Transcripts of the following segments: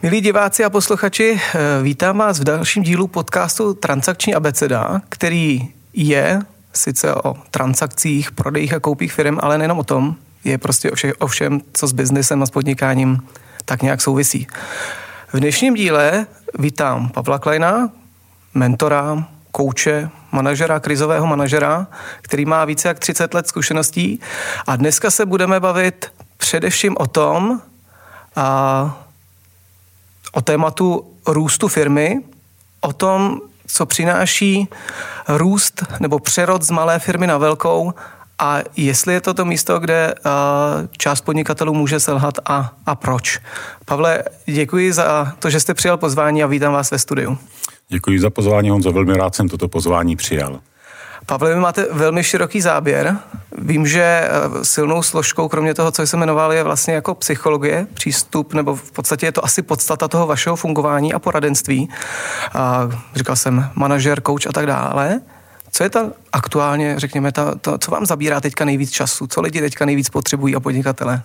Milí diváci a posluchači, vítám vás v dalším dílu podcastu Transakční abeceda, který je sice o transakcích, prodejích a koupích firem, ale nejenom o tom, je prostě o všem, co s biznesem a s podnikáním tak nějak souvisí. V dnešním díle vítám Pavla Kleina, mentora, kouče, manažera, krizového manažera, který má více jak 30 let zkušeností, a dneska se budeme bavit především o tématu růstu firmy, o tom, co přináší růst nebo přerod z malé firmy na velkou, a jestli je to místo, kde část podnikatelů může selhat a proč. Pavle, děkuji za to, že jste přijal pozvání, a vítám vás ve studiu. Děkuji za pozvání, Honzo, velmi rád jsem toto pozvání přijal. Pavle, vy máte velmi široký záběr. Vím, že silnou složkou, kromě toho, co jsem jmenoval, je vlastně jako psychologie, přístup, nebo v podstatě je to asi podstata toho vašeho fungování a poradenství. Říkal jsem manažer, coach a tak dále. Co je to aktuálně, řekněme, co vám zabírá teďka nejvíc času? Co lidi teďka nejvíc potřebují a podnikatele?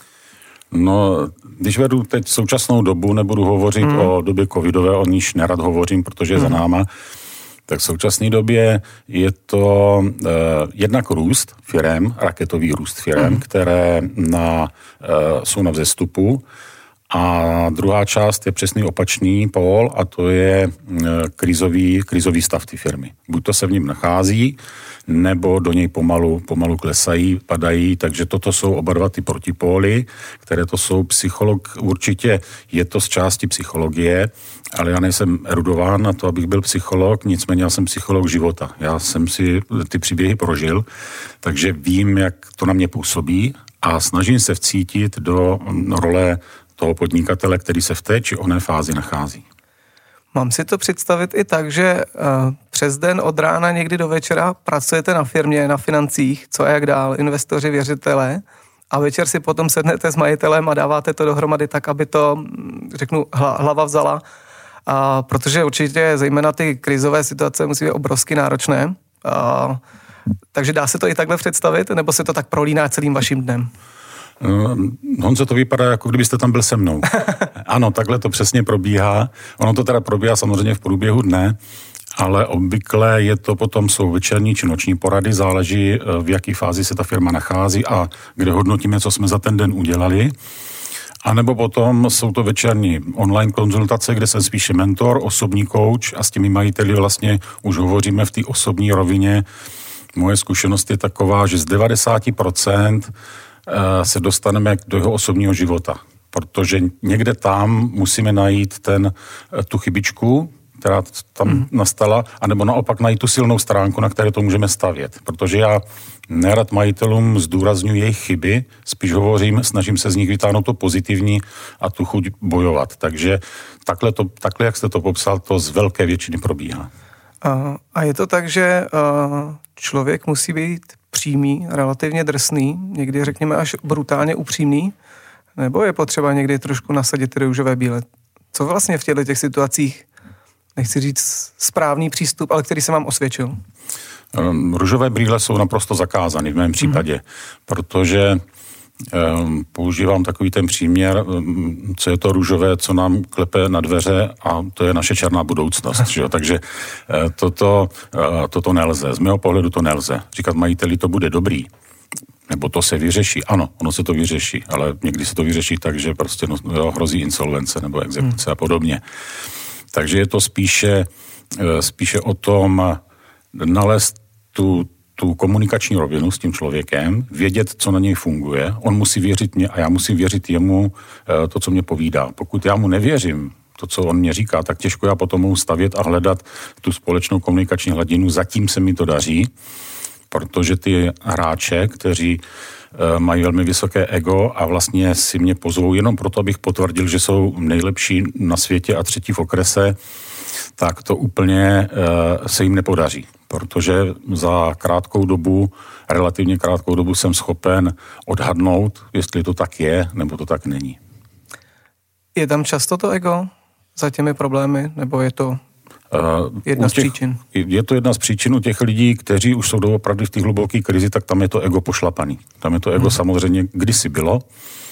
No, když vedu teď současnou dobu, nebudu hovořit o době covidové, o níž nerad hovořím, protože je za náma, tak v současné době je to jednak růst firem, raketový růst firem, které jsou na vzestupu, a druhá část je přesný opačný pól, a to je krizový stav ty firmy. Buď to se v něm nachází, nebo do něj pomalu klesají, padají, takže toto jsou oba dva ty protipóly, které to jsou určitě je to z části psychologie, ale já nejsem erudován na to, abych byl psycholog, nicméně já jsem psycholog života. Já jsem si ty příběhy prožil, takže vím, jak to na mě působí, a snažím se vcítit do role toho podnikatele, který se v té či oné fázi nachází. Mám si to představit i tak, že přes den od rána někdy do večera pracujete na firmě, na financích, co a jak dál, investoři, věřitelé, a večer si potom sednete s majitelem a dáváte to dohromady tak, aby to, řeknu, hlava vzala, protože určitě zejména ty krizové situace musí být obrovsky náročné. Takže dá se to i takhle představit, nebo se to tak prolíná celým vaším dnem? Honzo, to vypadá, jako kdybyste tam byl se mnou. Ano, takhle to přesně probíhá. Ono to teda probíhá samozřejmě v průběhu dne, ale obvykle jsou večerní či noční porady, záleží, v jaké fázi se ta firma nachází a kde hodnotíme, co jsme za ten den udělali. A nebo potom jsou to večerní online konzultace, kde jsem spíše mentor, osobní coach, a s těmi majiteli vlastně už hovoříme v té osobní rovině. Moje zkušenost je taková, že z 90% se dostaneme do jeho osobního života, protože někde tam musíme najít tu chybičku, která tam nastala, anebo naopak najít tu silnou stránku, na které to můžeme stavět. Protože já nerad majitelům zdůrazňuji jejich chyby, spíš snažím se z nich vytáhnout to pozitivní a tu chuť bojovat. Takže takhle, jak jste to popsal, to z velké většiny probíhá. A je to tak, že člověk musí být přímý, relativně drsný, někdy řekněme až brutálně upřímný, nebo je potřeba někdy trošku nasadit ty růžové brýle? Co vlastně v těchto situacích, nechci říct správný přístup, ale který se vám osvědčil? Růžové brýle jsou naprosto zakázány v mém případě, protože používám takový ten příměr, co je to růžové, co nám klepe na dveře, a to je naše černá budoucnost. Že jo? Takže toto nelze. Z mého pohledu to nelze. Říkat majiteli, to bude dobrý, nebo to se vyřeší. Ano, ono se to vyřeší, ale někdy se to vyřeší tak, že prostě hrozí insolvence nebo exekuce a podobně. Takže je to spíše o tom nalézt tu komunikační rovinu s tím člověkem, vědět, co na něj funguje. On musí věřit mě a já musím věřit jemu to, co mě povídá. Pokud já mu nevěřím, to, co on mě říká, tak těžko já potom mohu stavět a hledat tu společnou komunikační hladinu. Zatím se mi to daří, protože ty hráče, kteří mají velmi vysoké ego a vlastně si mě pozvou jenom proto, abych potvrdil, že jsou nejlepší na světě a třetí v okrese, tak to úplně se jim nepodaří. Protože za relativně krátkou dobu jsem schopen odhadnout, jestli to tak je, nebo to tak není. Je tam často to ego za těmi problémy, nebo je to jedna z příčin? Je to jedna z příčin u těch lidí, kteří už jsou doopravdy v té hluboké krizi, tak tam je to ego pošlapaný. Tam je to ego samozřejmě kdysi bylo,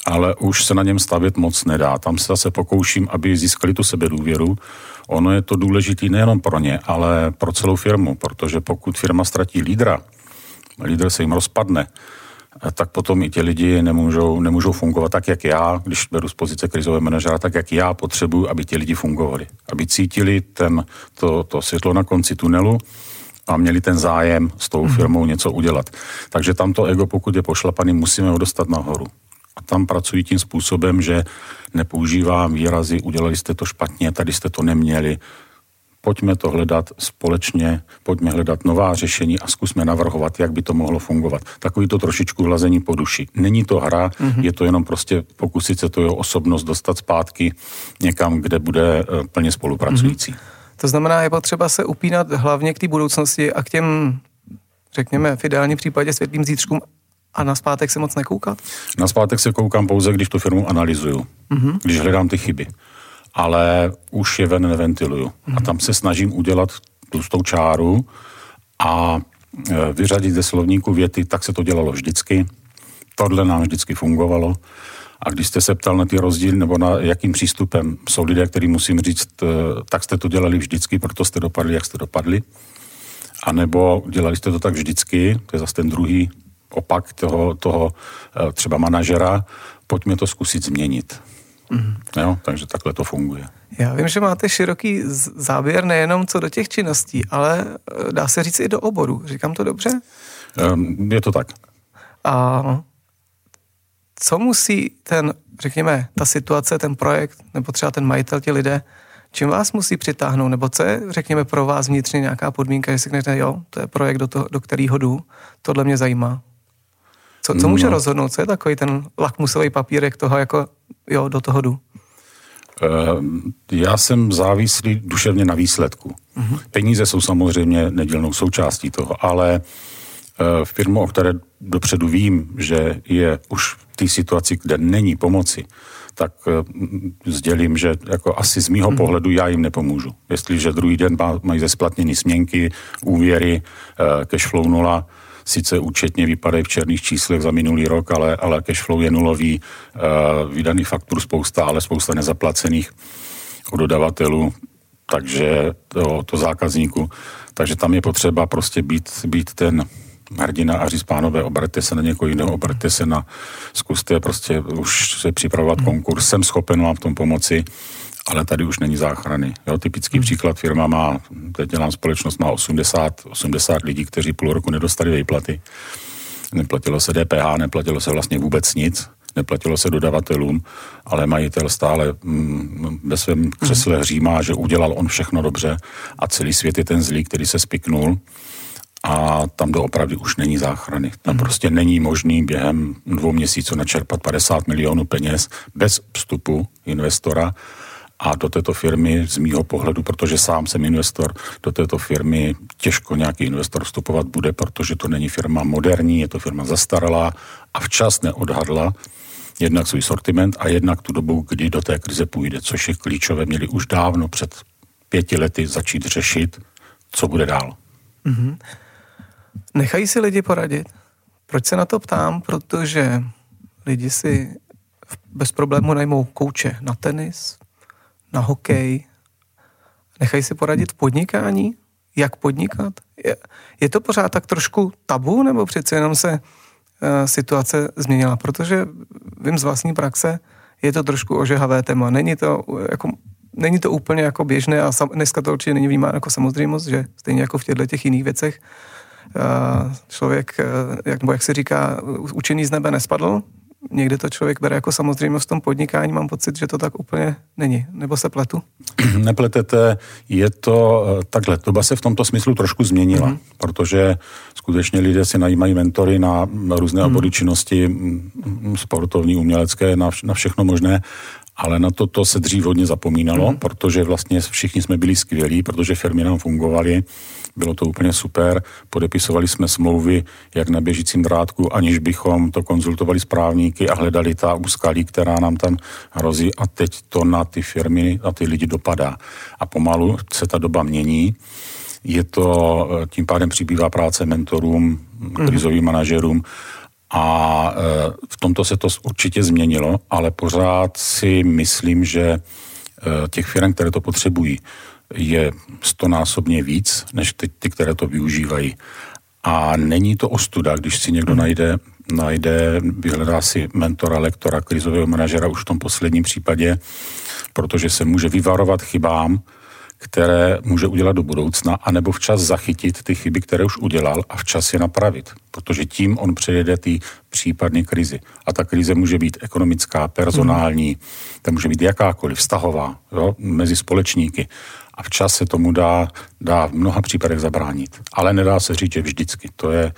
ale už se na něm stavět moc nedá. Tam se zase pokouším, aby získali tu sebedůvěru. Ono je to důležitý nejenom pro ně, ale pro celou firmu, protože pokud firma ztratí lídra, lídr se jim rozpadne, tak potom i ti lidi nemůžou fungovat tak, jak já, když beru z pozice krizového manažera, tak, jak já potřebuji, aby ti lidi fungovali. Aby cítili to světlo na konci tunelu a měli ten zájem s tou firmou něco udělat. Takže tam to ego, pokud je pošlapaný, musíme ho dostat nahoru. A tam pracuji tím způsobem, že nepoužívám výrazy, udělali jste to špatně, tady jste to neměli. Pojďme to hledat společně, pojďme hledat nová řešení a zkusme navrhovat, jak by to mohlo fungovat. Takový to trošičku vlazení po duši. Není to hra, je to jenom prostě pokusit se to jeho osobnost dostat zpátky někam, kde bude plně spolupracující. To znamená, je potřeba se upínat hlavně k té budoucnosti a k těm, řekněme, v ideálním případě světlým zítřkům a na zpátek se moc nekoukat? Na zpátek se koukám pouze, když tu firmu analyzuju, když hledám ty chyby. Ale už je ven neventiluju. A tam se snažím udělat tlustou čáru a vyřadit ze slovníku věty, tak se to dělalo vždycky, tohle nám vždycky fungovalo. A když jste se ptal na ty rozdíly, nebo na jakým přístupem jsou lidé, který musím říct, tak jste to dělali vždycky, proto jste dopadli, jak jste dopadli. A nebo dělali jste to tak vždycky, to je zase ten druhý opak toho třeba manažera, pojďme to zkusit změnit. Jo, takže takhle to funguje. Já vím, že máte široký záběr nejenom co do těch činností, ale dá se říct i do oboru. Říkám to dobře? Je to tak. A co musí řekněme, ta situace, ten projekt, nebo třeba ten majitel, ti lidé, čím vás musí přitáhnout, nebo co je, řekněme, pro vás vnitřně nějaká podmínka, že si řeknete, jo, to je projekt, do kterého jdu, tohle mě zajímá. Co může rozhodnout, co je takový ten lakmusový papírek toho, jako jo, do toho jdu? Já jsem závislý duševně na výsledku. Peníze jsou samozřejmě nedílnou součástí toho, ale firmu, o které dopředu vím, že je už v té situaci, kde není pomoci, tak sdělím, že jako asi z mýho pohledu já jim nepomůžu. Jestliže druhý den mají zesplatněný směnky, úvěry, cashflow 0, sice účetně vypadají v černých číslech za minulý rok, ale cashflow je nulový, vydaných faktur spousta, ale spousta nezaplacených u dodavatelů, takže to zákazníku. Takže tam je potřeba prostě být ten hrdina a říct, pánové, obraťte se na někoho jiného, obraťte se zkuste prostě už se připravovat konkurs, jsem schopen vám v tom pomoci, ale tady už není záchrany. Jo, typický příklad, firma má, teď dělám společnost, má 80 lidí, kteří půl roku nedostali výplaty. Neplatilo se DPH, neplatilo se vlastně vůbec nic, neplatilo se dodavatelům, ale majitel stále ve svém křesle hřímá, že udělal on všechno dobře a celý svět je ten zlý, který se spiknul. A tam doopravdy už není záchrany. Tam prostě není možný během 2 měsíců načerpat 50 milionů peněz bez vstupu investora a do této firmy z mýho pohledu, protože sám jsem investor, do této firmy těžko nějaký investor vstupovat bude, protože to není firma moderní, je to firma zastaralá a včas neodhadla jednak svůj sortiment a jednak tu dobu, kdy do té krize půjde, což je klíčové, měli už dávno před 5 lety začít řešit, co bude dál. Nechají si lidi poradit? Proč se na to ptám? Protože lidi si bez problému najmou kouče na tenis, na hokej. Nechají si poradit v podnikání? Jak podnikat? Je to pořád tak trošku tabu, nebo přece jenom se situace změnila? Protože vím z vlastní praxe, je to trošku ožehavé téma. Není to úplně jako běžné a dneska to určitě není vnímáno jako samozřejmost, že stejně jako v těch jiných věcech člověk, jak se říká, učený z nebe nespadl. Někde to člověk bere jako samozřejmost v tom podnikání. Mám pocit, že to tak úplně není. Nebo se pletu? Nepletete, je to takhle. Doba se v tomto smyslu trošku změnila, protože skutečně lidé si najímají mentory na různé obory činnosti, sportovní, umělecké, na všechno možné. Ale na to se dřív hodně zapomínalo, protože vlastně všichni jsme byli skvělí, protože firmy nám fungovaly, bylo to úplně super, podepisovali jsme smlouvy jak na běžícím drátku, aniž bychom to konzultovali s právníky a hledali ta úskalí, která nám tam hrozí a teď to na ty firmy a ty lidi dopadá. A pomalu se ta doba mění, tím pádem přibývá práce mentorům, krizovým manažerům A v tomto se to určitě změnilo, ale pořád si myslím, že těch firm, které to potřebují, je 100násobně víc, než ty, které to využívají. A není to ostuda, když si někdo vyhledá si mentora, lektora, krizového manažera už v tom posledním případě, protože se může vyvarovat chybám, které může udělat do budoucna, anebo včas zachytit ty chyby, které už udělal a včas je napravit, protože tím on přejede ty případné krizi. A ta krize může být ekonomická, personální, ta může být jakákoliv, vztahová, jo, mezi společníky. A včas se tomu dá v mnoha případech zabránit. Ale nedá se říct, že vždycky.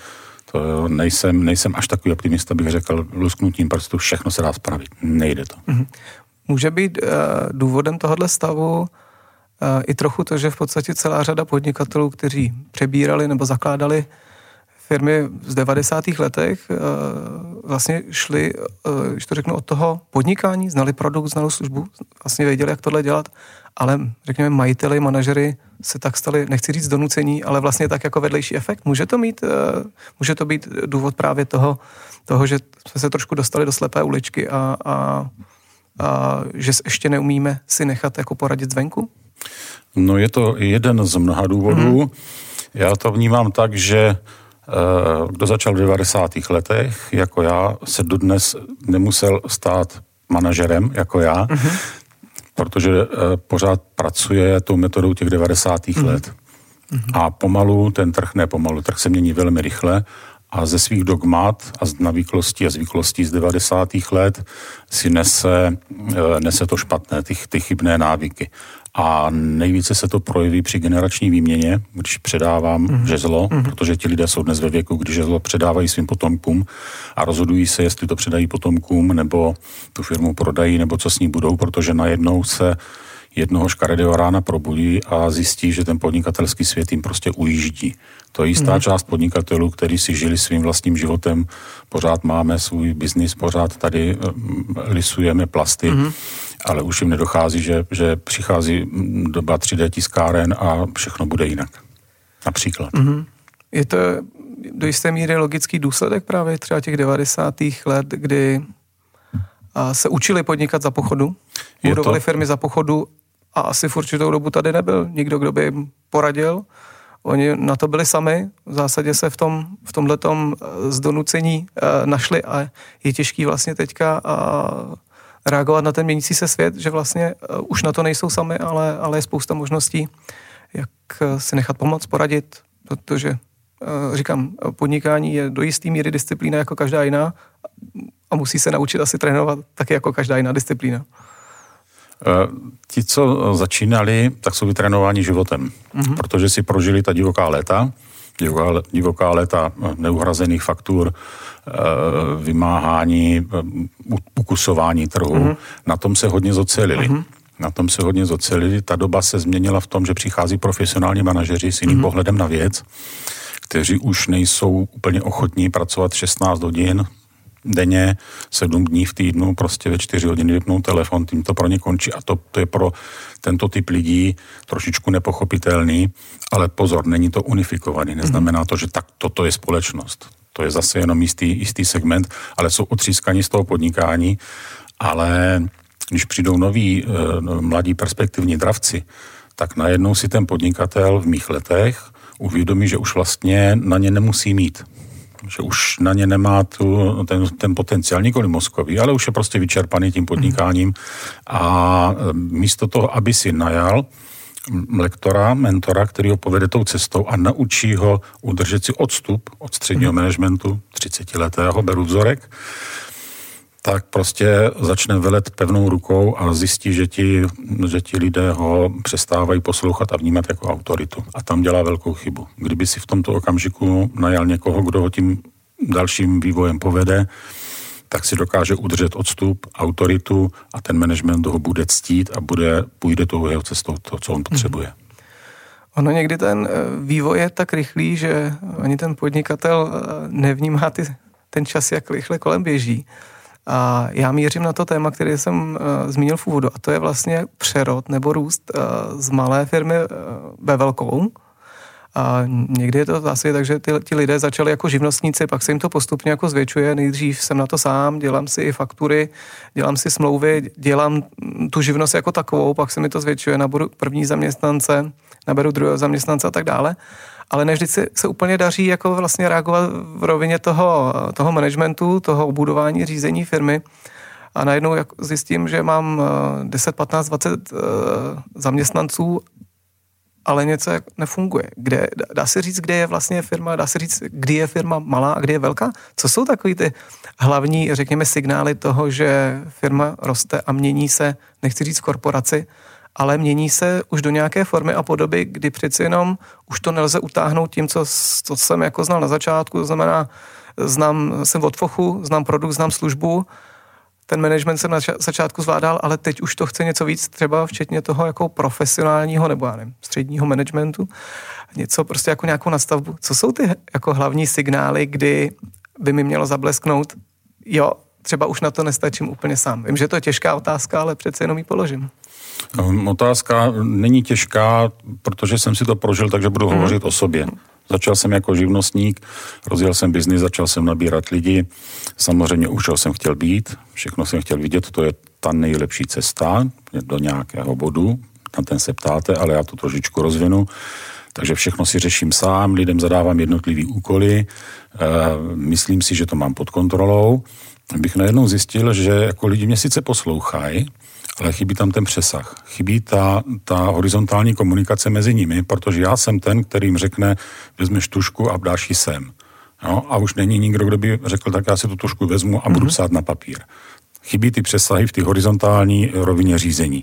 Nejsem až takový optimista, bych řekl, lusknutím prstu všechno se dá spravit. Nejde to. Může být důvodem tohoto stavu i trochu to, že v podstatě celá řada podnikatelů, kteří přebírali nebo zakládali firmy v 90. letech, vlastně šli, když to řeknu, od toho podnikání, znali produkt, znali službu, vlastně věděli, jak tohle dělat, ale řekněme majiteli, manažery se tak stali, nechci říct donucení, ale vlastně tak jako vedlejší efekt. Může to být důvod právě toho, že jsme se trošku dostali do slepé uličky a že ještě neumíme si nechat jako poradit zvenku? No je to jeden z mnoha důvodů. Já to vnímám tak, že kdo začal v 90. letech, jako já, se dodnes nemusel stát manažerem, jako já, protože pořád pracuje tou metodou těch 90. let. A pomalu, trh se mění velmi rychle a ze svých dogmat a z navyklostí a zvyklostí z 90. let si nese to špatné, ty chybné návyky. A nejvíce se to projeví při generační výměně, když předávám žezlo, protože ti lidé jsou dnes ve věku, kdy žezlo předávají svým potomkům a rozhodují se, jestli to předají potomkům, nebo tu firmu prodají, nebo co s ní budou, protože najednou se jednoho škaredého rána probudí a zjistí, že ten podnikatelský svět jim prostě ujíždí. To je jistá část podnikatelů, kteří si žili svým vlastním životem, pořád máme svůj biznis, pořád tady lisujeme plasty, ale už jim nedochází, že přichází doba 3D tiskáren a všechno bude jinak. Například. Je to do jisté míry logický důsledek právě třeba těch 90. let, kdy se učili podnikat za pochodu, budovali firmy za pochodu a asi v určitou dobu tady nebyl nikdo, kdo by jim poradil. Oni na to byli sami, v zásadě se v tomhletom zdonucení našli a je těžký vlastně teďka reagovat na ten měnící se svět, že vlastně už na to nejsou sami, ale je spousta možností, jak si nechat pomoct, poradit, protože říkám, podnikání je do jistý míry disciplína jako každá jiná a musí se naučit asi trénovat taky jako každá jiná disciplína. Ti, co začínali, tak jsou vytrénováni životem, protože si prožili ta divoká léta neuhrazených faktur, vymáhání, ukusování trhu. Na tom se hodně zocelili. Ta doba se změnila v tom, že přichází profesionální manažeři s jiným pohledem na věc, kteří už nejsou úplně ochotní pracovat 16 hodin denně, 7 dní v týdnu, prostě ve 4 hodiny vypnou telefon, tím to pro ně končí a to je pro tento typ lidí trošičku nepochopitelný, ale pozor, není to unifikovaný, neznamená to, že tak toto je společnost. To je zase jenom jistý segment, ale jsou otřískaní z toho podnikání, ale když přijdou noví mladí perspektivní dravci, tak najednou si ten podnikatel v mých letech uvědomí, že už vlastně na ně nemusí mít. Že už na ně nemá ten potenciál, nikoli mozkový, ale už je prostě vyčerpaný tím podnikáním a místo toho, aby si najal lektora, mentora, který ho povede tou cestou a naučí ho udržet si odstup od středního managementu, 30letého, beru vzorek, tak prostě začne velet pevnou rukou a zjistí, že ti lidé ho přestávají poslouchat a vnímat jako autoritu. A tam dělá velkou chybu. Kdyby si v tomto okamžiku najal někoho, kdo ho tím dalším vývojem povede, tak si dokáže udržet odstup, autoritu a ten management ho bude ctít a půjde tou jeho cestou to, co on potřebuje. Ono někdy ten vývoj je tak rychlý, že ani ten podnikatel nevnímá ten čas, jak rychle kolem běží. A já mířím na to téma, které jsem zmínil v úvodu, a to je vlastně přerod nebo růst z malé firmy ve velkou. A někdy je to zase tak, že ti lidé začali jako živnostníci, pak se jim to postupně jako zvětšuje. Nejdřív jsem na to sám, dělám si i faktury, dělám si smlouvy, dělám tu živnost jako takovou, pak se mi to zvětšuje, naberu první zaměstnance, naberu druhého zaměstnance a tak dále. Ale ne vždycky se úplně daří jako vlastně reagovat v rovině toho managementu, toho obudování, řízení firmy. A najednou zjistím, že mám 10, 15, 20 zaměstnanců, ale něco nefunguje. Dá se říct, kde je vlastně firma, dá se říct, kdy je firma malá a kdy je velká? Co jsou takový ty hlavní, řekněme, signály toho, že firma roste a mění se, nechci říct korporaci, ale mění se už do nějaké formy a podoby, kdy přeci jenom už to nelze utáhnout tím, co jsem jako znal na začátku, to znamená, jsem od fochu, znám produkt, znám službu, ten management jsem na začátku zvládal, ale teď už to chce něco víc, třeba včetně toho jako profesionálního nebo já nevím, středního managementu, něco prostě jako nějakou nastavbu. Co jsou ty jako hlavní signály, kdy by mi mělo zablesknout, jo, třeba už na to nestačím úplně sám. Vím, že to je těžká otázka, ale přece jenom ji položím. Otázka není těžká, protože jsem si to prožil, takže budu hovořit o sobě. Začal jsem jako živnostník, rozjel jsem biznis, začal jsem nabírat lidi, samozřejmě už jsem chtěl být, všechno jsem chtěl vidět, to je ta nejlepší cesta do nějakého bodu, na ten se ptáte, ale já to trošičku rozvinu. Takže všechno si řeším sám, lidem zadávám jednotlivý úkoly, myslím si, že to mám pod kontrolou. Bych najednou zjistil, že jako lidi mě sice poslouchají, ale chybí tam ten přesah. Chybí ta horizontální komunikace mezi nimi, protože já jsem ten, který jim řekne, vezmeš tužku a dáš ji sem. Jo? A už není nikdo, kdo by řekl, tak já si tu tužku vezmu a budu psát na papír. Chybí ty přesahy v té horizontální rovině řízení.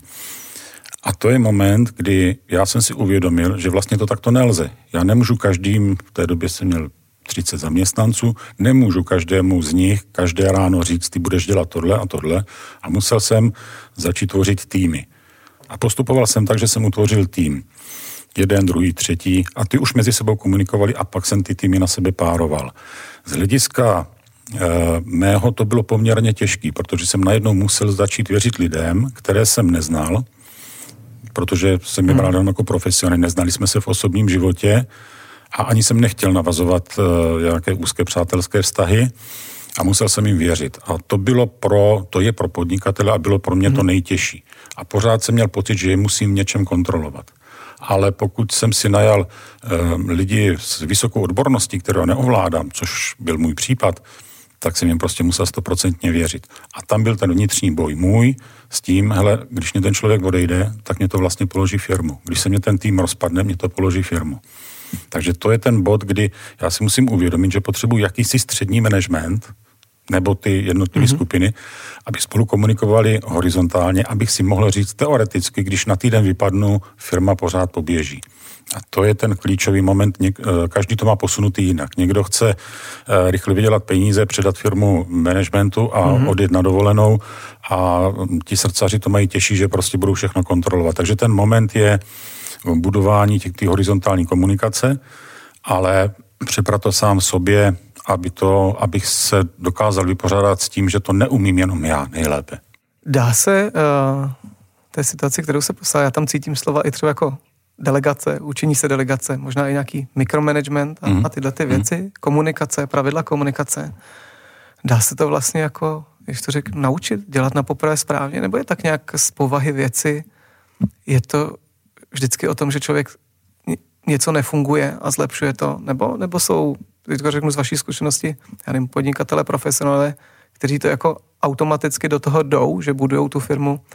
A to je moment, kdy já jsem si uvědomil, že vlastně to takto nelze. Já nemůžu každým, v té době jsem měl 30 zaměstnanců, nemůžu každému z nich každé ráno říct, ty budeš dělat tohle a tohle, a musel jsem začít tvořit týmy. A postupoval jsem tak, že jsem utvořil tým. Jeden, druhý, třetí, a ty už mezi sebou komunikovali a pak jsem ty týmy na sebe pároval. Z hlediska mého to bylo poměrně těžký, protože jsem najednou musel začít věřit lidem, které jsem neznal, protože jsem je bral jako profesionály, neznali jsme se v osobním životě, a ani jsem nechtěl navazovat nějaké úzké přátelské vztahy a musel jsem jim věřit. A to je pro podnikatele a bylo pro mě to nejtěžší. A pořád jsem měl pocit, že je musím něčem kontrolovat. Ale pokud jsem si najal lidi s vysokou odborností, kterou neovládám, což byl můj případ, tak jsem jim prostě musel 100% věřit. A tam byl ten vnitřní boj můj s tím, hele, když mě ten člověk odejde, tak mě to vlastně položí firmu. Když se mě ten tým rozpadne, mě to položí firmu. Takže to je ten bod, kdy já si musím uvědomit, že potřebuji jakýsi střední management nebo ty jednotlivé skupiny, aby spolu komunikovali horizontálně, abych si mohl říct teoreticky, když na týden vypadnu, firma pořád poběží. A to je ten klíčový moment, každý to má posunutý jinak. Někdo chce rychle vydělat peníze, předat firmu managementu a odjet na dovolenou, a ti srdcaři to mají těžší, že prostě budou všechno kontrolovat. Takže ten moment je budování té horizontální komunikace, ale přeprat to sám sobě, abych se dokázal vypořádat s tím, že to neumím jenom já nejlépe. Dá se té situaci, kterou se poslal, já tam cítím slova i třeba jako delegace, učení se delegace, možná i nějaký mikromanagement a tyhle ty věci, komunikace, pravidla komunikace. Dá se to vlastně jako, když to řeknu, naučit, dělat na poprvé správně, nebo je tak nějak z povahy věci, je to vždycky o tom, že člověk něco nefunguje a zlepšuje to, nebo jsou, když to řeknu z vaší zkušenosti, já nevím, podnikatele, profesionálové, kteří to jako automaticky do toho jdou, že budujou tu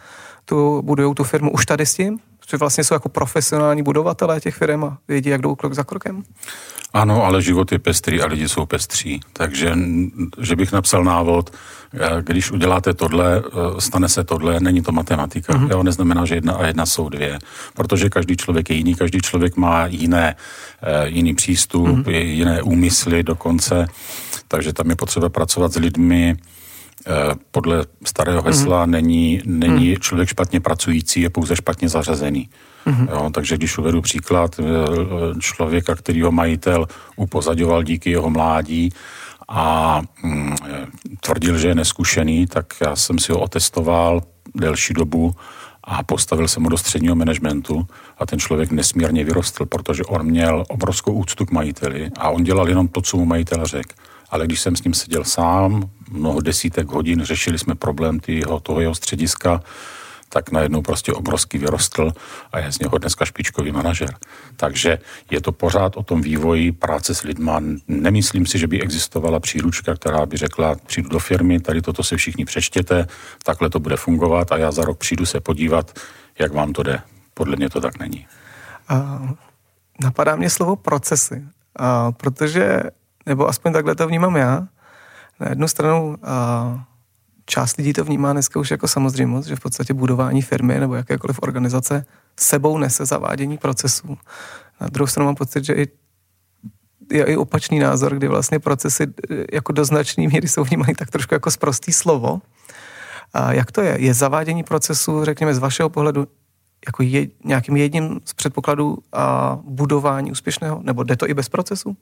firmu už tady s tím, že vlastně jsou jako profesionální budovatelé těch firm a vědí, jak jdou krok za krokem. Ano, ale život je pestrý a lidi jsou pestří, takže že bych napsal návod, když uděláte tohle, stane se tohle, není to matematika. Jo, neznamená, že 1 a 1 jsou 2, protože každý člověk je jiný, každý člověk má jiný přístup, jiné úmysly dokonce, takže tam je potřeba pracovat s lidmi. Podle starého hesla není člověk špatně pracující, je pouze špatně zařazený. Jo, takže když uvedu příklad člověka, kterýho majitel upozaďoval díky jeho mládí a tvrdil, že je neskušený, tak já jsem si ho otestoval delší dobu a postavil jsem ho do středního managementu a ten člověk nesmírně vyrostl, protože on měl obrovskou úctu k majiteli a on dělal jenom to, co mu majitel řekl. Ale když jsem s ním seděl sám, mnoho desítek hodin, řešili jsme problém toho jeho střediska, tak najednou prostě obrovský vyrostl a je z něho dneska špičkový manažer. Takže je to pořád o tom vývoji práce s lidma. Nemyslím si, že by existovala příručka, která by řekla, přijdu do firmy, tady toto si všichni přečtěte, takhle to bude fungovat a já za rok přijdu se podívat, jak vám to jde. Podle mě to tak není. Napadá mě slovo procesy, protože, nebo aspoň takhle to vnímám já, na jednu stranu část lidí to vnímá dneska už jako samozřejmost, že v podstatě budování firmy nebo jakékoliv organizace sebou nese zavádění procesů. Na druhou stranu mám pocit, že je i opačný názor, kdy vlastně procesy jako do značné míry jsou vnímaný tak trošku jako sprostý slovo. A jak to je? Je zavádění procesů, řekněme, z vašeho pohledu jako nějakým jedním z předpokladů a budování úspěšného? Nebo jde to i bez procesu?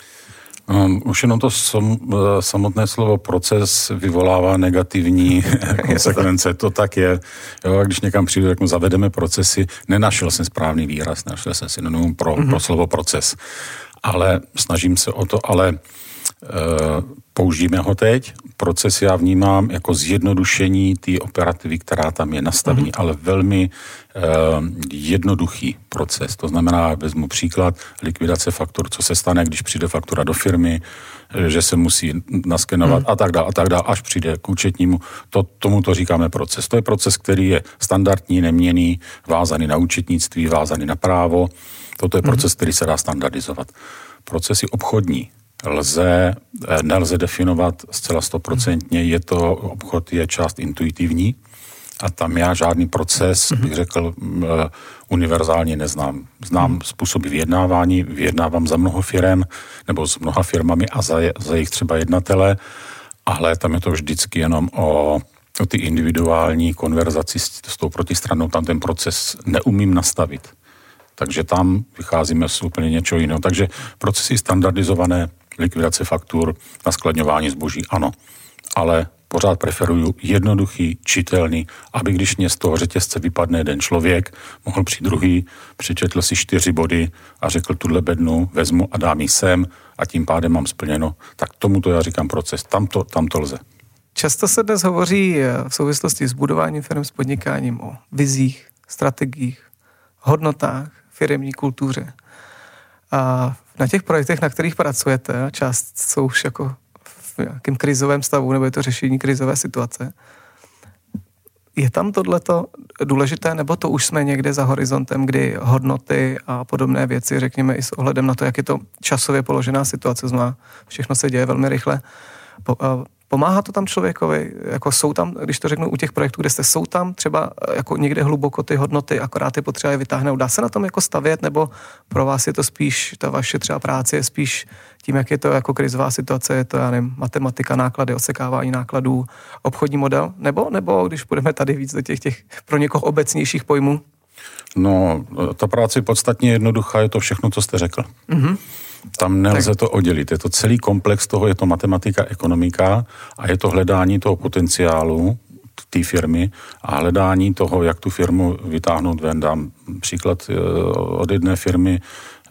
Už jenom to samotné slovo proces vyvolává negativní konsekvence, to tak je. Jo, a když někam přijdu, tak zavedeme procesy, nenašel jsem správný výraz, našel jsem synonym pro slovo proces. Ale snažím se o to, ale použijeme ho teď. Proces já vnímám jako zjednodušení té operativy, která tam je nastavení, ale velmi jednoduchý proces. To znamená, vezmu příklad, likvidace faktur, co se stane, když přijde faktura do firmy, že se musí naskenovat a tak dále, až přijde k účetnímu. Tomu to říkáme proces. To je proces, který je standardní, neměnný, vázaný na účetnictví, vázaný na právo. Toto je proces, který se dá standardizovat. Procesy obchodní nelze definovat zcela 100%, obchod je část intuitivní a tam já žádný proces, bych řekl, univerzálně neznám. Znám způsoby vyjednávání, vyjednávám za mnoho firem nebo s mnoha firmami a za jejich třeba jednatele, ale tam je to vždycky jenom o ty individuální konverzaci s tou protistranou, tam ten proces neumím nastavit. Takže tam vycházíme z úplně něčeho jiného. Takže procesy standardizované, likvidace faktur, naskladňování zboží, ano. Ale pořád preferuju jednoduchý, čitelný, aby když mě z toho řetězce vypadne jeden člověk, mohl přijít druhý, přečetl si 4 body a řekl, tuhle bednu vezmu a dám ji sem a tím pádem mám splněno. Tak tomuto já říkám proces. Tam to lze. Často se dnes hovoří v souvislosti s budováním firm, s podnikáním o vizích, strategiích, hodnotách, firemní kultuře. A na těch projektech, na kterých pracujete, část jsou už jako v nějakém krizovém stavu, nebo je to řešení krizové situace. Je tam tohleto důležité, nebo to už jsme někde za horizontem, kdy hodnoty a podobné věci, řekněme i s ohledem na to, jak je to časově položená situace, všechno se děje velmi rychle. Pomáhá to tam člověkovi, jako jsou tam, když to řeknu u těch projektů, kde jsou tam třeba jako někde hluboko ty hodnoty, akorát je potřeba je vytáhnout. Dá se na tom jako stavět, nebo pro vás je to spíš, ta vaše třeba práce je spíš tím, jak je to jako krizová situace, je to, já nevím, matematika, náklady, odsekávání nákladů, obchodní model, nebo když půjdeme tady víc do těch pro někoho obecnějších pojmů? No, ta práce je podstatně jednoduchá, je to všechno, co jste řekl. Tam nelze to oddělit. Je to celý komplex toho, je to matematika, ekonomika a je to hledání toho potenciálu té firmy a hledání toho, jak tu firmu vytáhnout ven. Dám příklad od jedné firmy.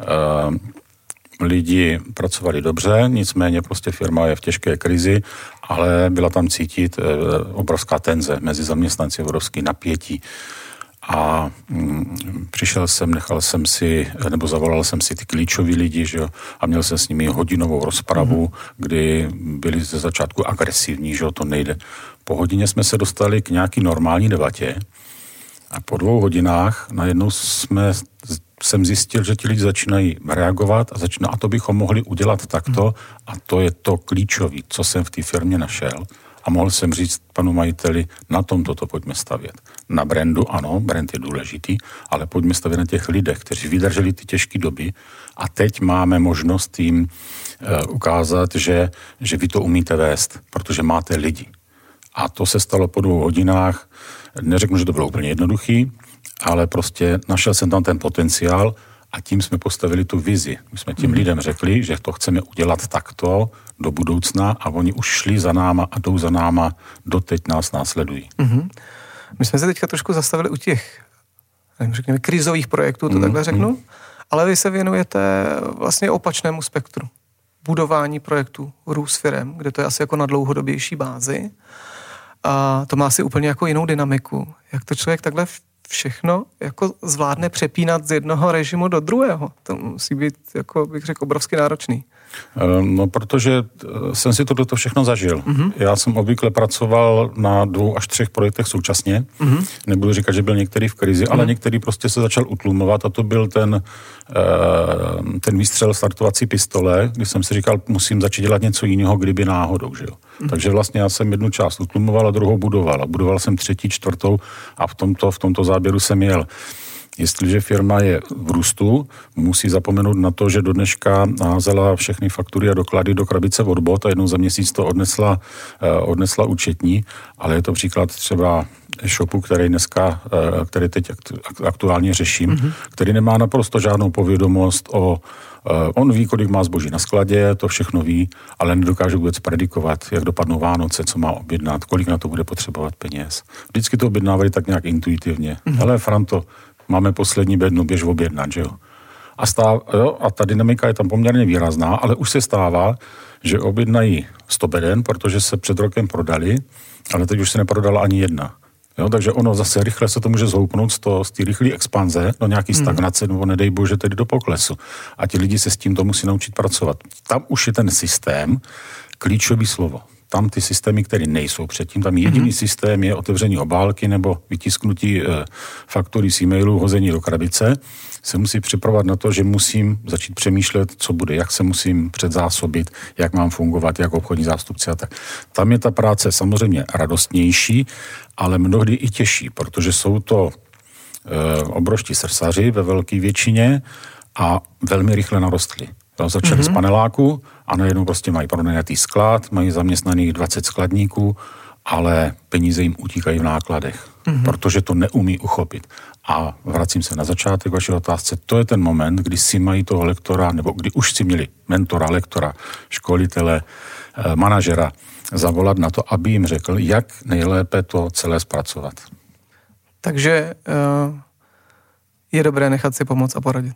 Lidi pracovali dobře, nicméně prostě firma je v těžké krizi, ale byla tam cítit obrovská tenze mezi zaměstnanci, obrovský napětí. A přišel jsem, zavolal jsem si ty klíčoví lidi, že jo, a měl jsem s nimi hodinovou rozpravu, kdy byli ze začátku agresivní, že jo, to nejde. Po hodině jsme se dostali k nějaký normální debatě a po 2 hodinách najednou jsem zjistil, že ti lidi začínají reagovat a to bychom mohli udělat takto a to je to klíčové, co jsem v té firmě našel. A mohl jsem říct panu majiteli, na tom toto pojďme stavět. Na brandu, ano, brand je důležitý, ale pojďme stavět na těch lidech, kteří vydrželi ty těžké doby a teď máme možnost jim ukázat, že vy to umíte vést, protože máte lidi. A to se stalo po 2 hodinách. Neřeknu, že to bylo úplně jednoduchý, ale prostě našel jsem tam ten potenciál a tím jsme postavili tu vizi. My jsme tím lidem řekli, že to chceme udělat takto do budoucna a oni už šli za náma a jdou za náma, doteď nás následují. My jsme se teďka trošku zastavili u těch, nevím, řekněme, krizových projektů, to takhle řeknu, ale vy se věnujete vlastně opačnému spektru. Budování projektů, růst firem, kde to je asi jako na dlouhodobější bázi. A to má asi úplně jako jinou dynamiku. Jak to člověk takhle všechno jako zvládne přepínat z jednoho režimu do druhého? To musí být, jako bych řekl, obrovsky náročný. No, protože jsem si toto všechno zažil. Já jsem obvykle pracoval na 2 až 3 projektech současně. Nebudu říkat, že byl některý v krizi, ale některý prostě se začal utlumovat a to byl ten výstřel startovací pistole, kdy jsem si říkal, musím začít dělat něco jiného, kdyby náhodou, že jo. Takže vlastně já jsem jednu část utlumoval a druhou budoval. A budoval jsem 3., 4. a v tomto záběru jsem jel. Jestliže firma je v růstu, musí zapomenout na to, že do dneška házela všechny faktury a doklady do krabice od bot a jednou za měsíc to odnesla účetní, ale je to příklad třeba e-shopu, který teď aktuálně řeším, který nemá naprosto žádnou povědomost on ví, kolik má zboží na skladě, to všechno ví, ale nedokáže vůbec predikovat, jak dopadnou Vánoce, co má objednat, kolik na to bude potřebovat peněz. Vždycky to objednávali tak nějak intuitivně. Hele, Franto, máme poslední bednu, běž objednat, že jo? A ta dynamika je tam poměrně výrazná, ale už se stává, že objednají 100 beden, protože se před rokem prodali, ale teď už se neprodala ani jedna. Jo, takže ono zase rychle se to může zhoupnout z té rychlé expanze do nějaký stagnace, nebo nedej bože tedy do poklesu. A ti lidi se s tím to musí naučit pracovat. Tam už je ten systém, klíčový slovo. Tam ty systémy, které nejsou předtím, tam jediný systém je otevření obálky nebo vytisknutí faktury z e-mailu, hození do krabice. Se musí připravovat na to, že musím začít přemýšlet, co bude, jak se musím předzásobit, jak mám fungovat, jak obchodní zástupci a tak. Tam je ta práce samozřejmě radostnější, ale mnohdy i těžší, protože jsou to obrovští srsaři ve velké většině a velmi rychle narostli. Začali z paneláku a najednou prostě mají pronajatý sklad, mají zaměstnaných 20 skladníků, ale peníze jim utíkají v nákladech, protože to neumí uchopit. A vracím se na začátek vaší otázce, to je ten moment, kdy si mají toho lektora, nebo kdy už si měli mentora, lektora, školitele, manažera zavolat na to, aby jim řekl, jak nejlépe to celé zpracovat. Takže je dobré nechat si pomoct a poradit.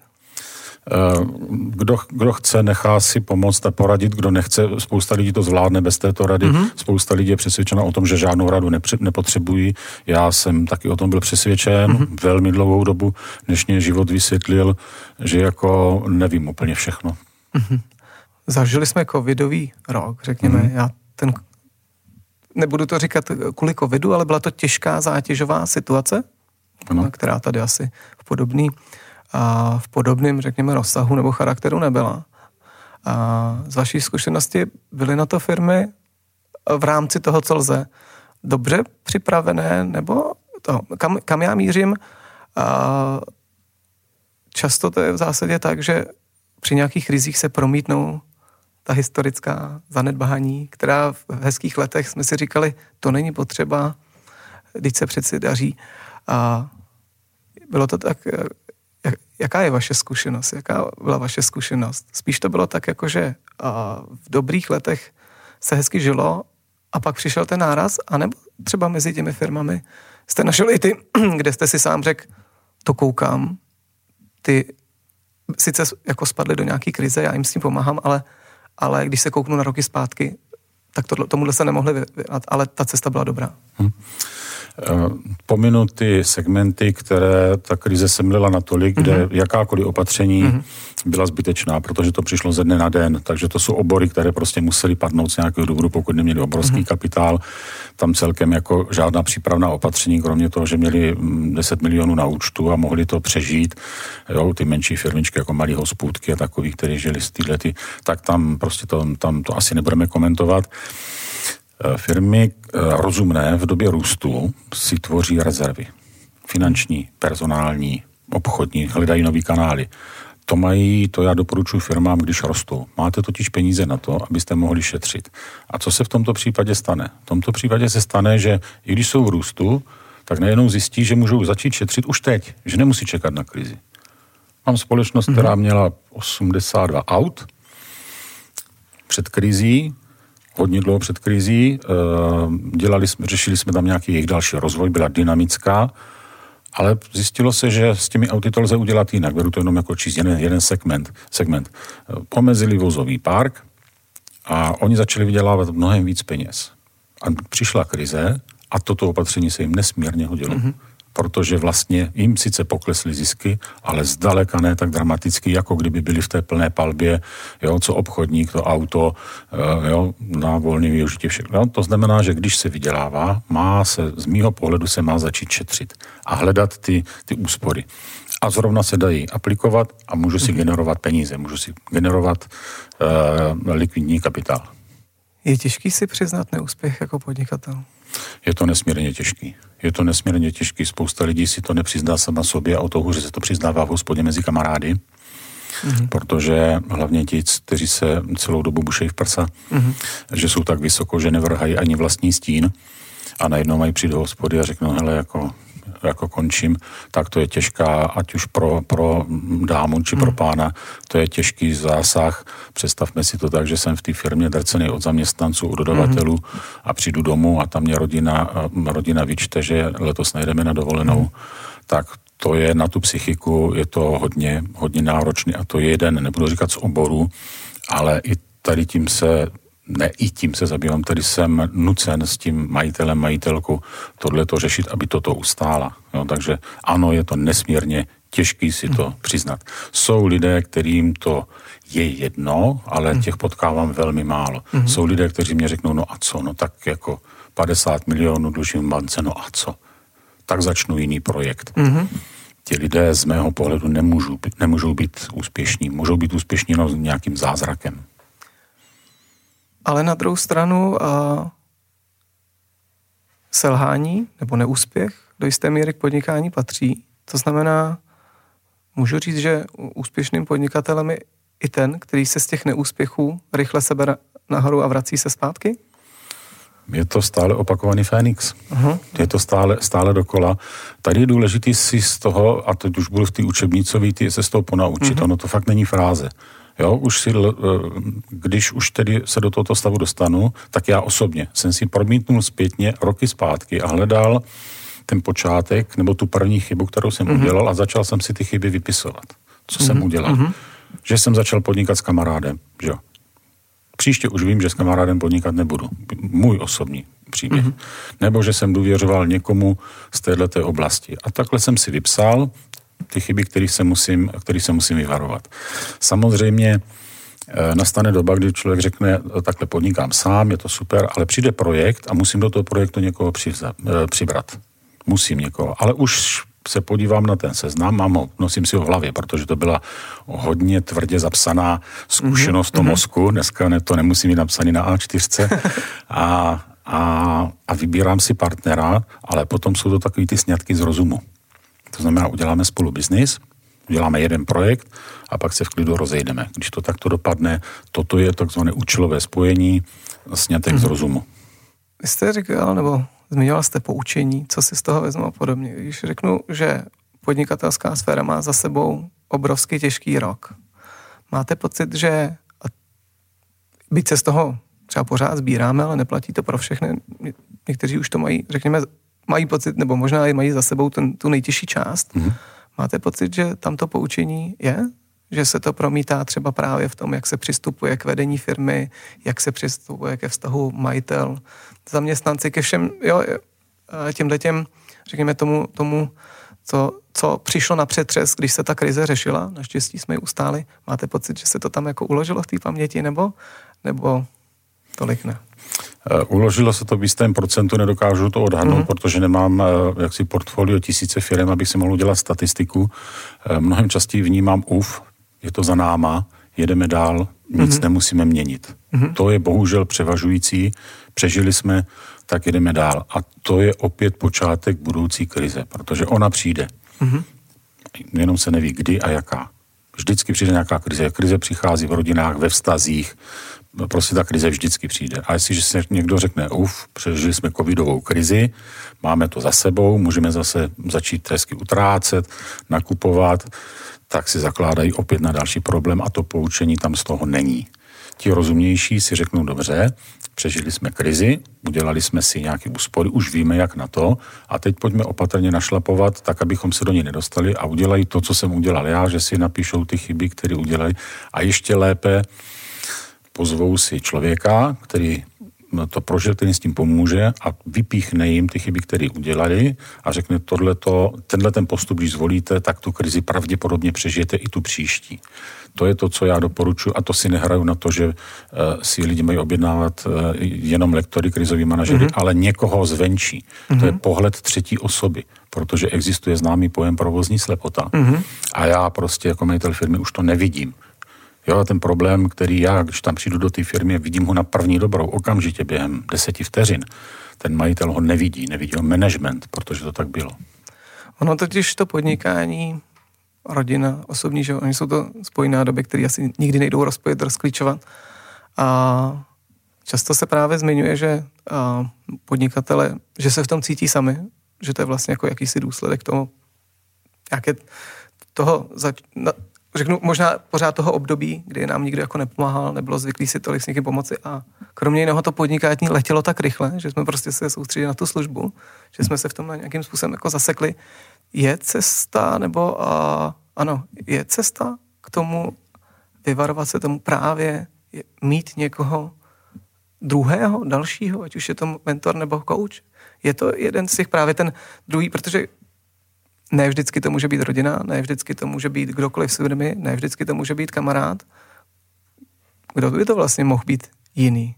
Kdo chce, nechá si pomoct a poradit, kdo nechce, spousta lidí to zvládne bez této rady, spousta lidí je přesvědčena o tom, že žádnou radu nepotřebují. Já jsem taky o tom byl přesvědčen velmi dlouhou dobu, než mě život vysvětlil, že jako nevím úplně všechno. Zažili jsme covidový rok, řekněme, nebudu to říkat kvůli covidu, ale byla to těžká zátěžová situace, která tady asi v podobném, řekněme, rozsahu nebo charakteru nebyla. A z vaší zkušenosti byly na to firmy v rámci toho, co lze, dobře připravené, nebo to, kam já mířím, často to je v zásadě tak, že při nějakých krizích se promítnou ta historická zanedbání, která v hezkých letech jsme si říkali, to není potřeba, když se přeci daří. A bylo to tak. Jaká je vaše zkušenost? Jaká byla vaše zkušenost? Spíš to bylo tak, jako že v dobrých letech se hezky žilo a pak přišel ten náraz, anebo třeba mezi těmi firmami jste našli i ty, kde jste si sám řekl, to koukám, ty sice jako spadly do nějaký krize, já jim s tím pomáhám, ale když se kouknu na roky zpátky, tak tomuhle se nemohli vyvat, ale ta cesta byla dobrá. Pominu ty segmenty, které ta krize semlila natolik, kde jakákoliv opatření byla zbytečná, protože to přišlo ze dne na den, takže to jsou obory, které prostě museli padnout z nějakého důvodu, pokud neměli obrovský kapitál. Tam celkem jako žádná přípravná opatření, kromě toho, že měli 10 milionů na účtu a mohli to přežít. Jo, ty menší firmičky jako malý hospůdky a takový, kteří žili z týhlety, tak tam prostě tam to asi nebudeme komentovat. Firmy rozumné v době růstu si tvoří rezervy. Finanční, personální, obchodní, hledají nový kanály. To já doporučuji firmám, když rostou. Máte totiž peníze na to, abyste mohli šetřit. A co se v tomto případě stane? V tomto případě se stane, že i když jsou v růstu, tak najednou zjistí, že můžou začít šetřit už teď, že nemusí čekat na krizi. Mám společnost, která měla 82 aut před krizí hodně dlouho před krizí, řešili jsme tam nějaký jejich další rozvoj, byla dynamická, ale zjistilo se, že s těmi auty to lze udělat jinak. Beru to jenom jako číst jeden segment. Omezili vozový park a oni začali vydělávat mnohem víc peněz. A přišla krize a toto opatření se jim nesmírně hodilo. Protože vlastně jim sice poklesly zisky, ale zdaleka ne tak dramaticky, jako kdyby byli v té plné palbě, jo, co obchodník, to auto, jo, na volný využití všechno. No, to znamená, že když se vydělává, z mýho pohledu se má začít šetřit a hledat ty úspory. A zrovna se dají aplikovat a můžu si generovat peníze, můžu si generovat likvidní kapitál. Je těžký si přiznat neúspěch jako podnikatel? Je to nesmírně těžký. Spousta lidí si to nepřizná sama sobě a o to hůře se to přiznává v hospodě mezi kamarády, protože hlavně ti, kteří se celou dobu bušejí v prsa, že jsou tak vysoko, že nevrhají ani vlastní stín a najednou mají přijít do hospody a řeknou, hele, jako končím, tak to je těžká, ať už pro dámu či pro pána, to je těžký zásah. Představme si to tak, že jsem v té firmě drcený od zaměstnanců, od dodavatelů a přijdu domů a tam mě rodina vyčte, že letos nejdeme na dovolenou. Tak to je na tu psychiku, je to hodně náročný a to je jeden, nebudu říkat z oboru, ale i tady tím se zabývám, tady jsem nucen s tím majitelkou tohleto řešit, aby toto ustála. Jo, takže ano, je to nesmírně těžký si to přiznat. Jsou lidé, kterým to je jedno, ale těch potkávám velmi málo. Jsou lidé, kteří mě řeknou, no a co, no tak jako 50 milionů dlužím bance, no a co? Tak začnu jiný projekt. Ti lidé z mého pohledu nemůžou být úspěšní. Můžou být úspěšní nějakým zázrakem. Ale na druhou stranu selhání nebo neúspěch do jisté míry k podnikání patří. To znamená, můžu říct, že úspěšným podnikatelem je i ten, který se z těch neúspěchů rychle sebere nahoru a vrací se zpátky? Je to stále opakovaný Fénix. Je to stále dokola. Tady je důležitý si z toho, a teď už budu v té učebnicové, se z toho ponaučit. Ono to fakt není fráze. Jo, když už tedy se do tohoto stavu dostanu, tak já osobně jsem si promítnul zpětně roky zpátky a hledal ten počátek nebo tu první chybu, kterou jsem udělal a začal jsem si ty chyby vypisovat. Co jsem udělal. Že jsem začal podnikat s kamarádem, že jo. Příště už vím, že s kamarádem podnikat nebudu. Můj osobní příběh. Nebo že jsem důvěřoval někomu z téhleté oblasti. A takhle jsem si vypsal ty chyby, kterých se musím vyvarovat. Samozřejmě nastane doba, kdy člověk řekne, takhle podnikám sám, je to super, ale přijde projekt a musím do toho projektu někoho přibrat. Musím někoho, ale už se podívám na ten seznam, nosím si ho v hlavě, protože to byla hodně tvrdě zapsaná zkušenost do mozku, dneska to nemusím mít napsaný na A4 a vybírám si partnera, ale potom jsou to takový ty sňatky z rozumu. To znamená, uděláme spolu biznis, uděláme jeden projekt a pak se v klidu rozejdeme. Když to takto dopadne, toto je takzvané účelové spojení, sňatek z rozumu. Vy jste říkal, nebo zmiňoval jste poučení, co si z toho vezmu a podobně. Když řeknu, že podnikatelská sféra má za sebou obrovský těžký rok, máte pocit, že byť se z toho třeba pořád sbíráme, ale neplatí to pro všechny, někteří už to mají, řekněme, mají pocit, nebo možná i mají za sebou tu nejtěžší část. Máte pocit, že tam to poučení je? Že se to promítá třeba právě v tom, jak se přistupuje k vedení firmy, jak se přistupuje ke vztahu majitel, zaměstnanci, ke všem, jo, těmhletěm, řekněme tomu, co přišlo na přetřes, když se ta krize řešila, naštěstí jsme ji ustáli. Máte pocit, že se to tam jako uložilo v té paměti, nebo tolik ne? Uložilo se to v jistém procentu, nedokážu to odhadnout, protože nemám jaksi portfolio tisíce firem, abych si mohl udělat statistiku. Mnohem častěji vnímám je to za náma, jedeme dál, nic nemusíme měnit. To je bohužel převažující, přežili jsme, tak jedeme dál. A to je opět počátek budoucí krize, protože ona přijde. Jenom se neví kdy a jaká. Vždycky přijde nějaká krize. Krize přichází v rodinách, ve vztazích, prostě ta krize vždycky přijde. A jestliže se někdo řekne, přežili jsme covidovou krizi, máme to za sebou, můžeme zase začít hezky utrácet, nakupovat, tak si zakládají opět na další problém a to poučení tam z toho není. Ti rozumnější si řeknou dobře, přežili jsme krizi, udělali jsme si nějaké úspory, už víme, jak na to a teď pojďme opatrně našlapovat, tak, abychom se do ní nedostali a udělají to, co jsem udělal já, že si napíšou ty chyby, které udělali a ještě lépe pozvou si člověka, který to prožil, který s tím pomůže a vypíchne jim ty chyby, které udělali a řekne tenhle ten postup, když zvolíte, tak tu krizi pravděpodobně přežijete i tu příští. To je to, co já doporučuji a to si nehraju na to, že si lidi mají objednávat jenom lektory, krizoví manažery, ale někoho zvenčí. To je pohled třetí osoby, protože existuje známý pojem provozní slepota. A já prostě jako majitel firmy už to nevidím. Jo, ten problém, který já, když tam přijdu do té firmy, vidím ho na první dobrou, okamžitě během 10 vteřin. Ten majitel ho nevidí ho management, protože to tak bylo. Ono totiž to podnikání, rodina, osobní, že oni jsou to spojené nádoby, které asi nikdy nejdou rozpojit, rozklíčovat. A často se právě zmiňuje, že podnikatele, že se v tom cítí sami, že to je vlastně jako jakýsi důsledek toho, řeknu možná pořád toho období, kdy nám nikdo jako nepomáhal, nebylo zvyklý si tolik s někým pomoci a kromě jiného to podnikání letělo tak rychle, že jsme prostě se soustředili na tu službu, že jsme se v tom na nějakým způsobem jako zasekli. Je cesta, je cesta k tomu vyvarovat se tomu právě mít někoho druhého, dalšího, ať už je to mentor nebo coach. Je to jeden z těch právě ten druhý, protože ne vždycky to může být rodina, ne vždycky to může být kdokoliv s lidmi, ne vždycky to může být kamarád. Kdo by to vlastně mohl být jiný?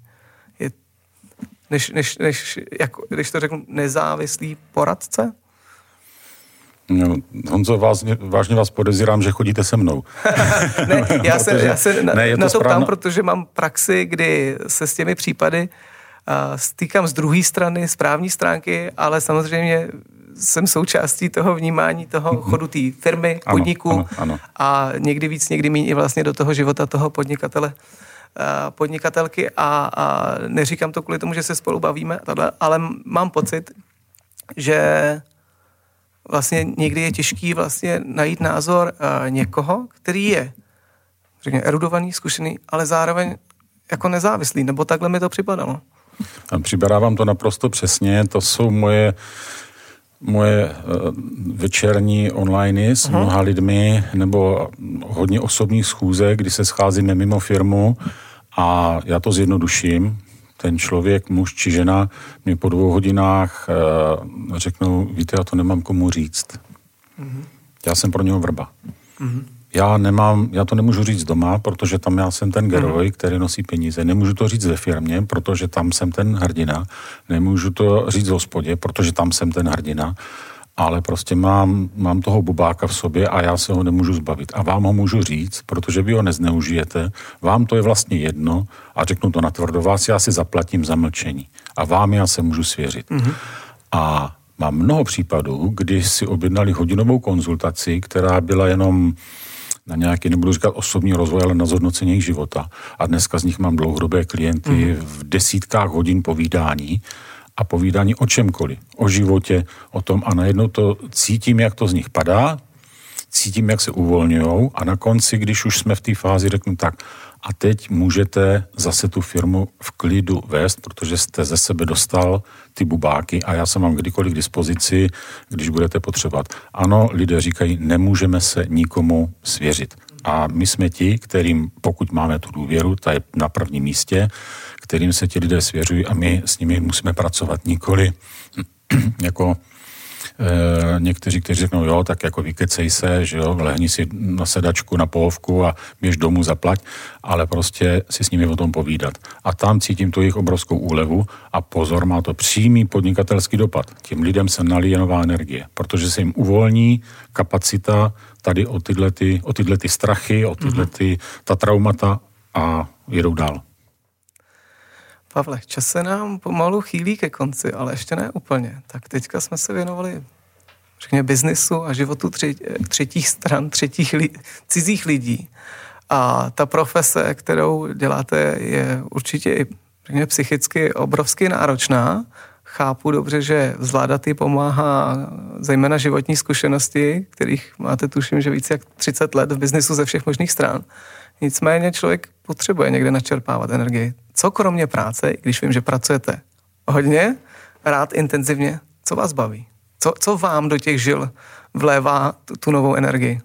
Když to řeknu, nezávislý poradce? No, Honzo, vážně vás podezírám, že chodíte se mnou. já se na to ptám, protože mám praxi, kdy se s těmi případy stýkám z druhé strany, z právní stránky, ale samozřejmě jsem součástí toho vnímání, toho chodu té firmy, podniku ano. A někdy víc, někdy méně i vlastně do toho života toho podnikatele, podnikatelky a neříkám to kvůli tomu, že se spolu bavíme, ale mám pocit, že vlastně někdy je těžký vlastně najít názor někoho, který je, řekněme, erudovaný, zkušený, ale zároveň jako nezávislý, nebo takhle mi to připadalo. A připadá vám to naprosto přesně, to jsou moje večerní online s mnoha lidmi nebo hodně osobních schůzek, kdy se scházíme mimo firmu a já to zjednoduším. Ten člověk, muž či žena, mi po 2 hodinách řeknou, víte, já to nemám komu říct. Já jsem pro něho vrba. Já to nemůžu říct doma, protože tam já jsem ten geroj, který nosí peníze. Nemůžu to říct ve firmě, protože tam jsem ten hrdina. Nemůžu to říct v hospodě, protože tam jsem ten hrdina. Ale prostě mám toho bubáka v sobě a já se ho nemůžu zbavit. A vám ho můžu říct, protože vy ho nezneužijete. Vám to je vlastně jedno a řeknu to natvrdo, vás já si zaplatím za mlčení. A vám já se můžu svěřit. A mám mnoho případů, kdy si objednali hodinovou konzultaci, která byla jenom na nějaký, nebudu říkat osobní rozvoj, ale na zhodnocení jejich života. A dneska z nich mám dlouhodobé klienty v desítkách hodin povídání a povídání o čemkoliv, o životě, o tom a najednou to cítím, jak to z nich padá, cítím, jak se uvolňujou a na konci, když už jsme v té fázi, řeknu tak, a teď můžete zase tu firmu v klidu vést, protože jste ze sebe dostal ty bubáky a já jsem vám kdykoliv k dispozici, když budete potřebovat. Ano, lidé říkají, nemůžeme se nikomu svěřit. A my jsme ti, kterým, pokud máme tu důvěru, ta je na prvním místě, kterým se ti lidé svěřují a my s nimi musíme pracovat. Nikoli jako někteří, kteří řeknou, jo, tak jako vykecej se, že jo, lehni si na sedačku, na pohovku a běž domů, zaplať, ale prostě si s nimi o tom povídat. A tam cítím tu jejich obrovskou úlevu a pozor, má to přímý podnikatelský dopad. Těm lidem se nalije nová energie, protože se jim uvolní kapacita tady o tyhle strachy, o ta traumata a jedou dál. Pavle, čas se nám pomalu chýlí ke konci, ale ještě ne úplně. Tak teďka jsme se věnovali, řekněme, biznisu a životu třetích stran, cizích lidí. A ta profese, kterou děláte, je určitě i, řekněme, psychicky obrovsky náročná. chápu dobře, že zvládat ji pomáhá zejména životní zkušenosti, kterých máte tuším, že více jak 30 let v biznesu ze všech možných stran. Nicméně člověk potřebuje někde načerpávat energii. Co kromě práce, když vím, že pracujete hodně, rád intenzivně, co vás baví? Co vám do těch žil vlévá tu novou energii?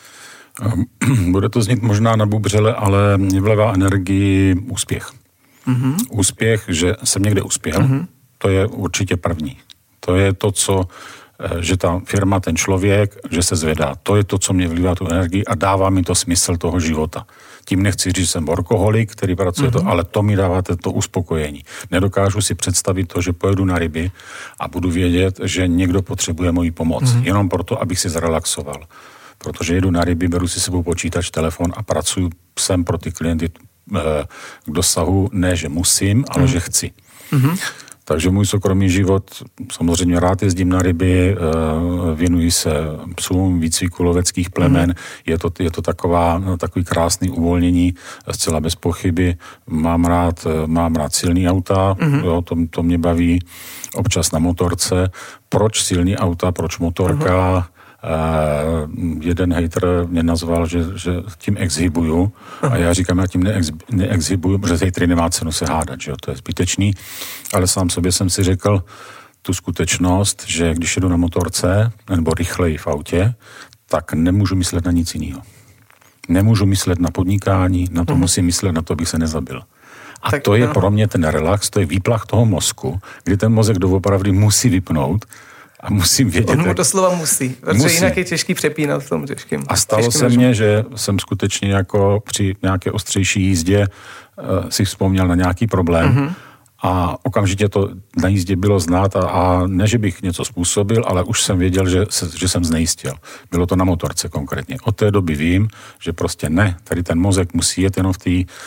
Bude to znít možná nabubřele, ale mě vlévá energii úspěch. Mm-hmm. Úspěch, že jsem někde uspěl, to je určitě první. To je to, že ta firma, ten člověk, že se zvedá. To je to, co mě vlívá tu energii a dává mi to smysl toho života. Tím nechci říct, že jsem workoholik, který pracuje to, ale to mi dává to uspokojení. Nedokážu si představit to, že pojedu na ryby a budu vědět, že někdo potřebuje moji pomoc. Jenom proto, abych si zrelaxoval. Protože jedu na ryby, beru si sebou počítač, telefon a pracuji sem pro ty klienty k dosahu, ne, že musím, ale že chci. Takže můj soukromý život, samozřejmě rád jezdím na ryby, věnuji se psům, výcviku loveckých plemen, je to takový krásný uvolnění, zcela bez pochyby. Mám rád silný auta, jo, to mě baví, občas na motorce. Proč silný auta, proč motorka? Jeden hejter mě nazval, že tím exhibuju a já říkám, já tím neexhibuju, protože s hejtry nemá cenu se hádat, že jo, to je zbytečný, ale sám sobě jsem si řekl tu skutečnost, že když jedu na motorce nebo rychleji v autě, tak nemůžu myslet na nic jiného. Nemůžu myslet na podnikání, na to musím myslet, na to, abych se nezabil. A tak to je pro mě ten relax, to je výplach toho mozku, kdy ten mozek doopravdy musí vypnout. A musím vědět... On mu doslova musí, protože jinak je těžký přepínat v tom těžkým. A stalo se mně, že jsem skutečně jako při nějaké ostřejší jízdě si vzpomněl na nějaký problém a okamžitě to na jízdě bylo znát a ne, že bych něco způsobil, ale už jsem věděl, že jsem znejistil. Bylo to na motorce konkrétně. Od té doby vím, že prostě ne, tady ten mozek musí jet jenom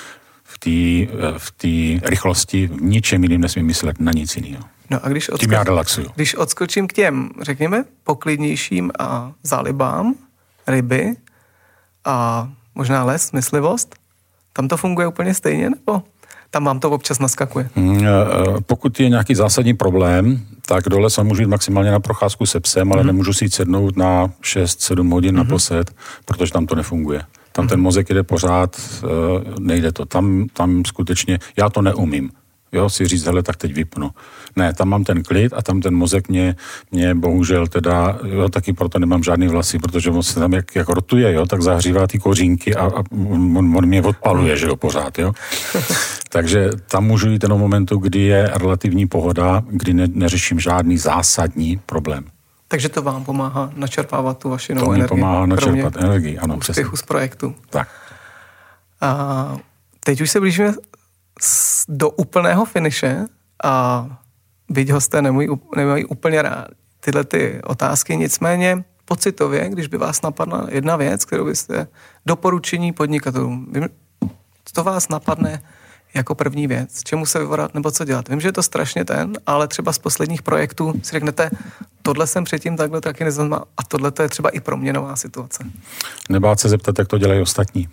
v té rychlosti, v ničem jiným nesmím myslet na nic jiného. No a když odskočím k těm, řekněme, poklidnějším a zálibám, ryby a možná les, myslivost, tam to funguje úplně stejně, nebo tam vám to občas naskakuje? Pokud je nějaký zásadní problém, tak dole se můžu jít maximálně na procházku se psem, ale nemůžu si jít sednout na 6-7 hodin naposled, protože tam to nefunguje. Tam ten mozek jde pořád, nejde to. Tam skutečně, já to neumím. Jo, si říct, hele, tak teď vypnu. Ne, tam mám ten klid a tam ten mozek mě bohužel teda, jo, taky proto nemám žádný vlasy, protože on se tam jak rotuje, jo, tak zahřívá ty kořínky a on mě odpaluje, že jo, pořád, jo. Takže tam můžu jít jenom momentu, kdy je relativní pohoda, kdy neřeším žádný zásadní problém. Takže to vám pomáhá načerpávat tu vaši novou energii. To mi pomáhá načerpat energii, ano, přesně. Úspěchu z projektu. Tak. A teď už se blížíme do úplného finiše a byť hosté nemají úplně rád tyhle ty otázky, nicméně pocitově, když by vás napadla jedna věc, kterou byste doporučení podnikatelům, co vás napadne jako první věc, čemu se vyvorat nebo co dělat. Vím, že je to strašně ale třeba z posledních projektů si řeknete, tohle jsem předtím takhle taky neznamená a tohle to je třeba i pro mě nová situace. Nebát se zeptat, jak to dělají ostatní.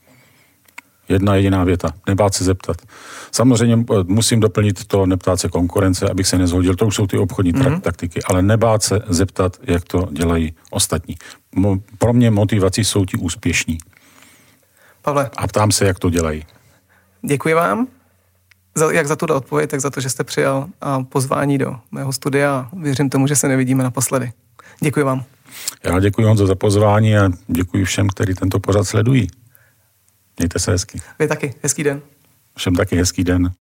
Jedna jediná věta. Nebát se zeptat. Samozřejmě musím doplnit to, neptát se konkurence, abych se nezhodil. To už jsou ty obchodní taktiky, ale nebát se zeptat, jak to dělají ostatní. Pro mě motivací jsou ti úspěšní. Pavle. A ptám se, jak to dělají. Děkuji vám, jak za tuto odpověď, tak za to, že jste přijal pozvání do mého studia. Věřím tomu, že se nevidíme naposledy. Děkuji vám. Já děkuji Honzo za pozvání a děkuji všem, kteří tento pořad sledují. Mějte se hezky. Vy taky. Hezký den. Všem taky hezký den.